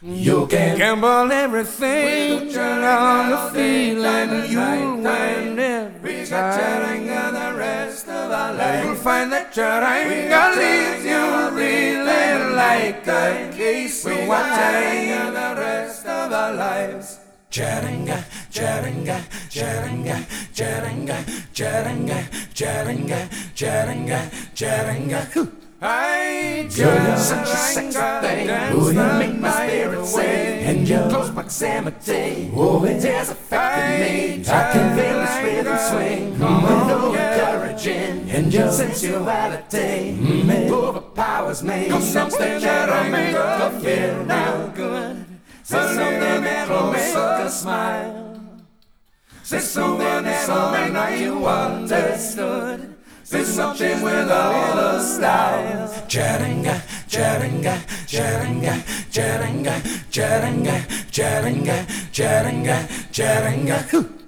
You can gamble everything on the feeling you win every time. the rest of our life. You'll find that Chaturanga leaves you reeling like a case of wine. The rest of our lives. Chaturanga, Chaturanga, Chaturanga, Chaturanga, Chaturanga, Chaturanga, Chaturanga, Chaturanga. I You're such a sexy thing. Oh, you make my spirit sing. And your close proximity, oh, it has affected me. I can feel this rhythm swing. Oh, encouraging. And your sensuality overpowers me. Something that'll make her feel real good. Say something that'll make her smile. Say something that'll make you understood. Say something with all the style. Chaturanga, Chaturanga, Chaturanga, Chaturanga, Chaturanga, Chaturanga, Chaturanga, Chaturanga.